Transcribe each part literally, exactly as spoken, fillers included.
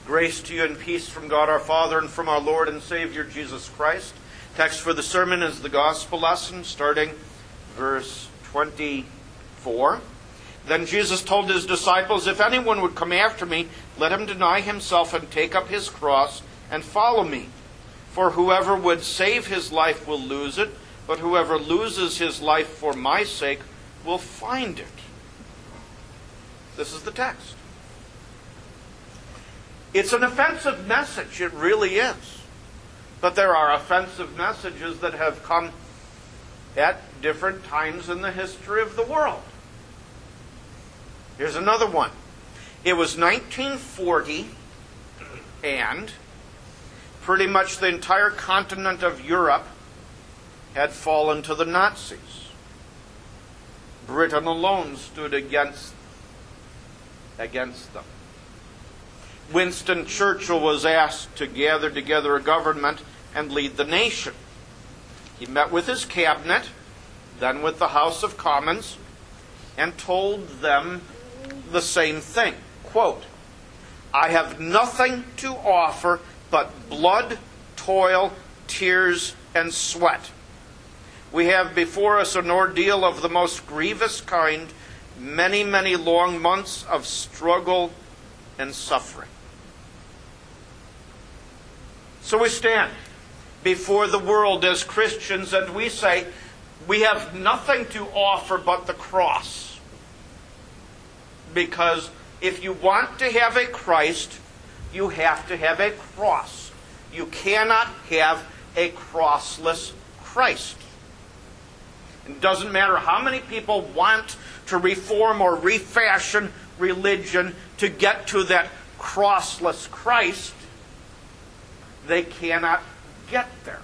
Grace to you and peace from God our Father and from our Lord and Savior Jesus Christ. Text for the sermon is the Gospel lesson, starting verse twenty-four. Then Jesus told his disciples, "If anyone would come after me, let him deny himself and take up his cross and follow me. For whoever would save his life will lose it, but whoever loses his life for my sake will find it." This is the text. It's an offensive message, it really is. But there are offensive messages that have come at different times in the history of the world. Here's another one. It was nineteen forty, and pretty much the entire continent of Europe had fallen to the Nazis. Britain alone stood against, against them. Winston Churchill was asked to gather together a government and lead the nation. He met with his cabinet, then with the House of Commons, and told them the same thing. Quote, "I have nothing to offer but blood, toil, tears, and sweat. We have before us an ordeal of the most grievous kind, many, many long months of struggle and suffering." So we stand before the world as Christians and we say, we have nothing to offer but the cross. Because if you want to have a Christ, you have to have a cross. You cannot have a crossless Christ. It doesn't matter how many people want to reform or refashion religion to get to that crossless Christ. They cannot get there.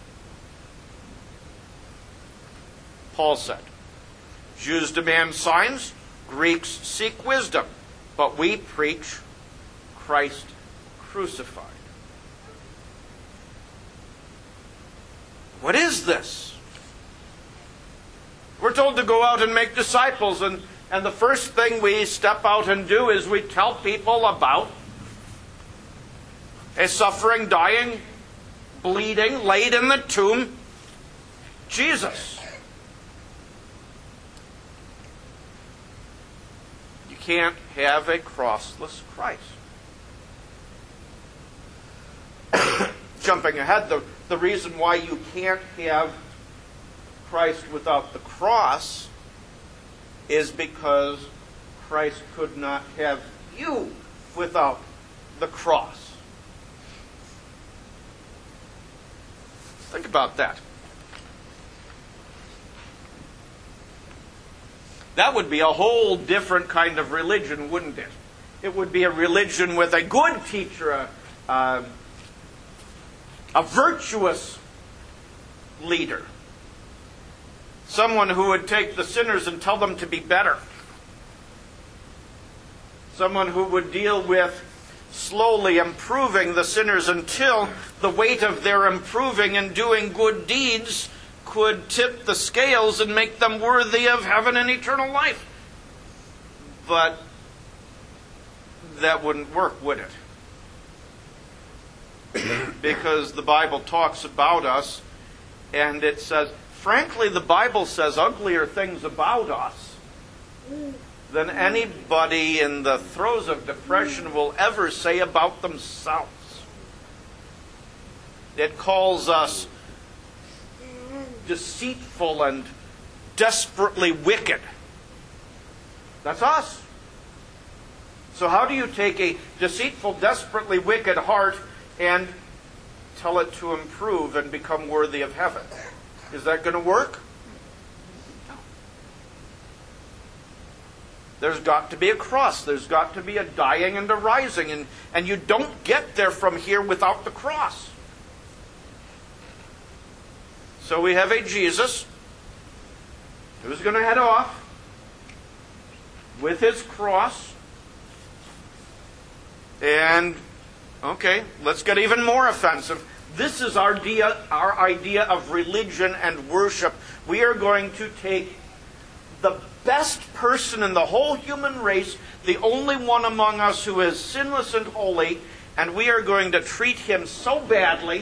Paul said, "Jews demand signs, Greeks seek wisdom, but we preach Christ crucified." What is this? We're told to go out and make disciples, and, and the first thing we step out and do is we tell people about a suffering, dying, bleeding, laid in the tomb Jesus. You can't have a crossless Christ. Jumping ahead, the, the reason why you can't have Christ without the cross is because Christ could not have you without the cross. Think about that. That would be a whole different kind of religion, wouldn't it? It would be a religion with a good teacher, a, a, a virtuous leader. Someone who would take the sinners and tell them to be better. Someone who would deal with slowly improving the sinners until the weight of their improving and doing good deeds could tip the scales and make them worthy of heaven and eternal life. But that wouldn't work, would it? Because the Bible talks about us, and it says, frankly, the Bible says uglier things about us than anybody in the throes of depression will ever say about themselves. It calls us deceitful and desperately wicked. That's us. So how do you take a deceitful, desperately wicked heart and tell it to improve and become worthy of heaven? Is that going to work? There's got to be a cross. There's got to be a dying and a rising. And, and you don't get there from here without the cross. So we have a Jesus who's going to head off with his cross. And, okay, let's get even more offensive. This is our idea, our idea of religion and worship. We are going to take the best person in the whole human race, the only one among us who is sinless and holy, and we are going to treat him so badly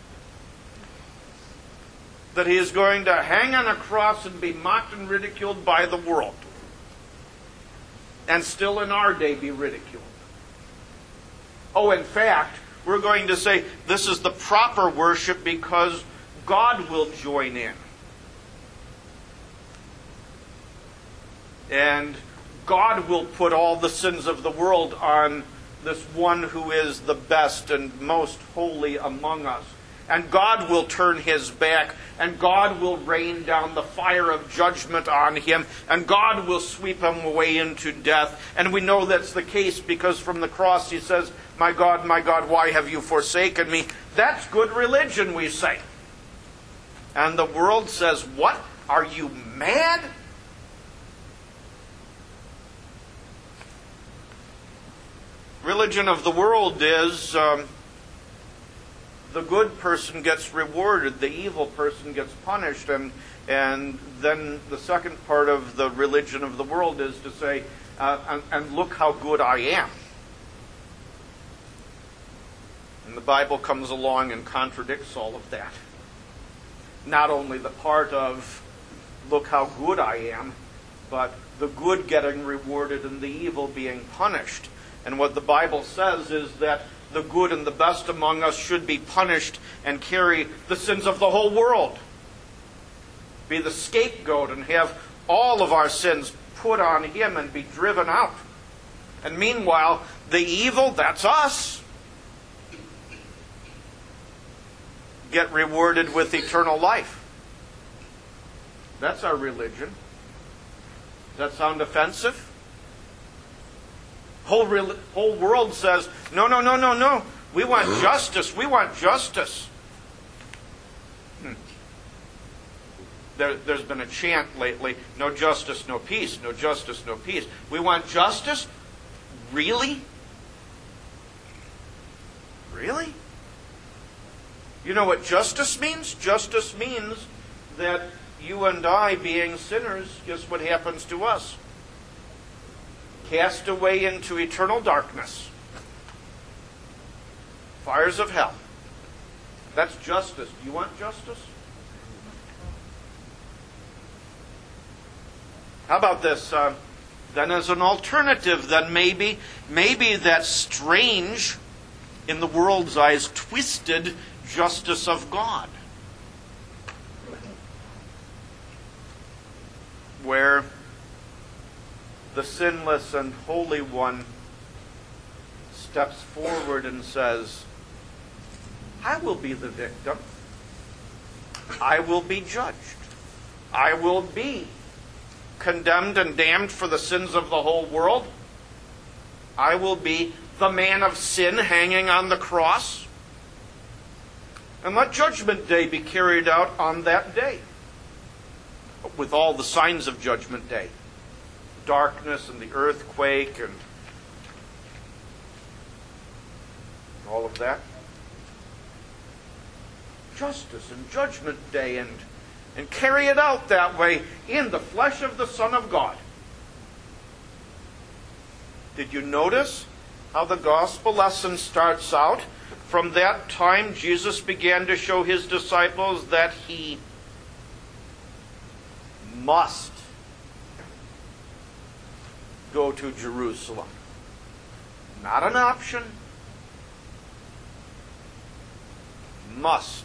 that he is going to hang on a cross and be mocked and ridiculed by the world. And still in our day be ridiculed. Oh, in fact, we're going to say this is the proper worship because God will join in. And God will put all the sins of the world on this one who is the best and most holy among us. And God will turn his back, and God will rain down the fire of judgment on him, and God will sweep him away into death. And we know that's the case because from the cross he says, "My God, my God, why have you forsaken me?" That's good religion, we say. And the world says, "What? Are you mad?" Religion of the world is um, the good person gets rewarded, the evil person gets punished, and and then the second part of the religion of the world is to say, uh, and, and look how good I am. And the Bible comes along and contradicts all of that. Not only the part of look how good I am, but the good getting rewarded and the evil being punished. And what the Bible says is that the good and the best among us should be punished and carry the sins of the whole world. Be the scapegoat and have all of our sins put on him and be driven out. And meanwhile, the evil, that's us, get rewarded with eternal life. That's our religion. Does that sound offensive? Whole re- whole world says, no, no, no, no, no. We want justice. We want justice. Hmm. There, there's been a chant lately, no justice, no peace. No justice, no peace. We want justice? Really? Really? You know what justice means? Justice means that you and I, being sinners, guess what happens to us? Cast away into eternal darkness. Fires of hell. That's justice. Do you want justice? How about this? Uh, then as an alternative, then maybe, maybe that strange, in the world's eyes, twisted justice of God. Where the sinless and holy one steps forward and says, I will be the victim. I will be judged. I will be condemned and damned for the sins of the whole world. I will be the man of sin hanging on the cross. And let Judgment Day be carried out on that day, with all the signs of Judgment Day. Darkness and the earthquake and all of that. Justice and Judgment Day, and, and carry it out that way in the flesh of the Son of God. Did you notice how the gospel lesson starts out? From that time, Jesus began to show his disciples that he must go to Jerusalem. Not an option. Must.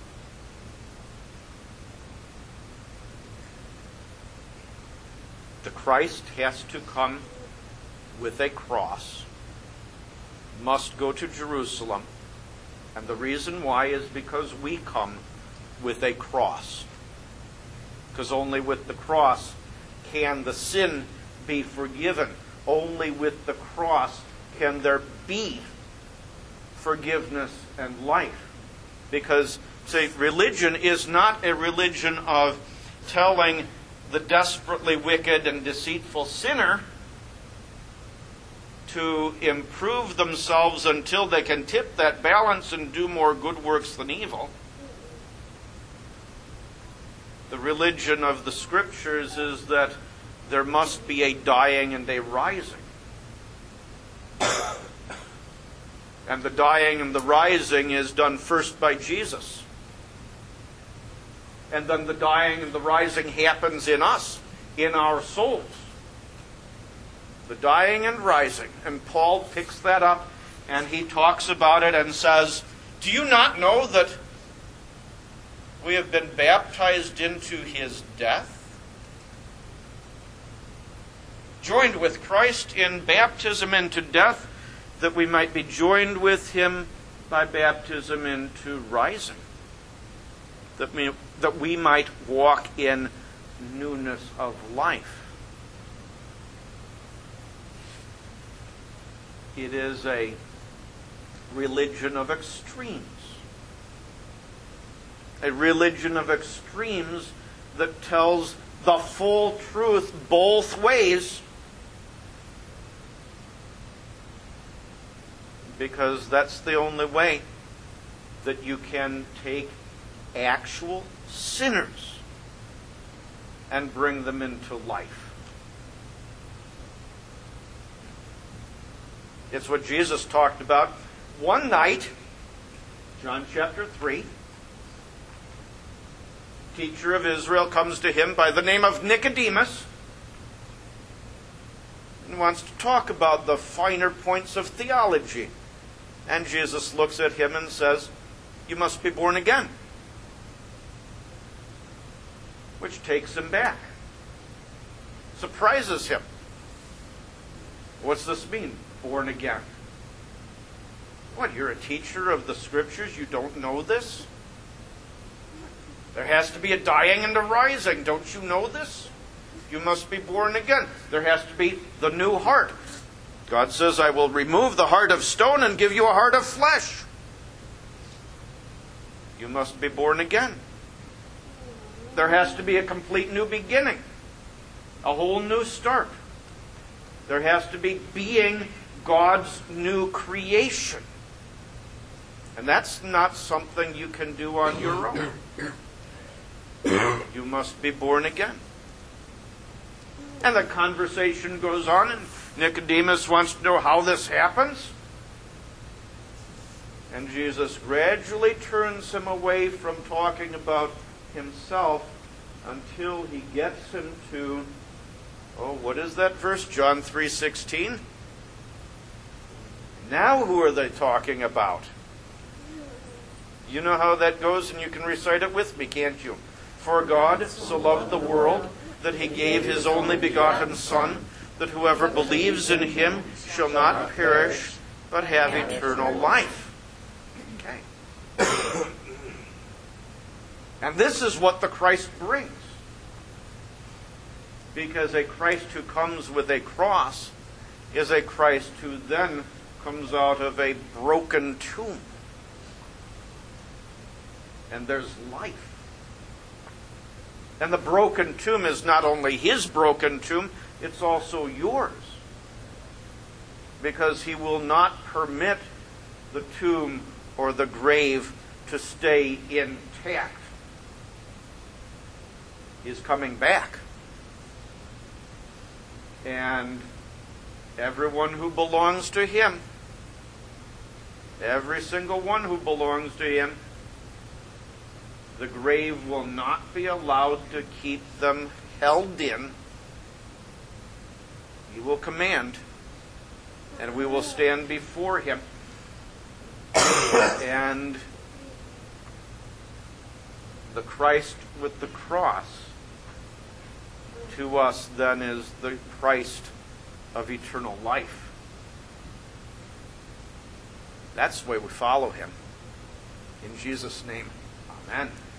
The Christ has to come with a cross. Must go to Jerusalem. And the reason why is because we come with a cross. Because only with the cross can the sin be forgiven. Only with the cross can there be forgiveness and life. Because, see, religion is not a religion of telling the desperately wicked and deceitful sinner to improve themselves until they can tip that balance and do more good works than evil. The religion of the Scriptures is that there must be a dying and a rising. And the dying and the rising is done first by Jesus. And then the dying and the rising happens in us, in our souls. The dying and rising. And Paul picks that up and he talks about it and says, do you not know that we have been baptized into his death? Joined with Christ in baptism into death, that we might be joined with him by baptism into rising. That we, that we might walk in newness of life. It is a religion of extremes. A religion of extremes that tells the full truth both ways, because that's the only way that you can take actual sinners and bring them into life. It's what Jesus talked about. One night, John chapter three, teacher of Israel comes to him by the name of Nicodemus and wants to talk about the finer points of theology. And Jesus looks at him and says, you must be born again. Which takes him back. Surprises him. What's this mean, born again? What, you're a teacher of the Scriptures? You don't know this? There has to be a dying and a rising. Don't you know this? You must be born again. There has to be the new heart. God says, I will remove the heart of stone and give you a heart of flesh. You must be born again. There has to be a complete new beginning. A whole new start. There has to be being God's new creation. And that's not something you can do on your own. You must be born again. And the conversation goes on, and Nicodemus wants to know how this happens. And Jesus gradually turns him away from talking about himself until he gets him to, oh, what is that verse? John three sixteen. Now who are they talking about? You know how that goes, and you can recite it with me, can't you? For God so loved the world that he gave his only begotten Son, that whoever believes in him shall not perish, but have eternal life. Okay. And this is what the Christ brings. Because a Christ who comes with a cross is a Christ who then comes out of a broken tomb. And there's life. And the broken tomb is not only his broken tomb, it's also yours. Because he will not permit the tomb or the grave to stay intact. He's coming back. And everyone who belongs to him, every single one who belongs to him, the grave will not be allowed to keep them held in. He will command, and we will stand before him. And the Christ with the cross to us then is the Christ of eternal life. That's the way we follow him. In Jesus' name, amen.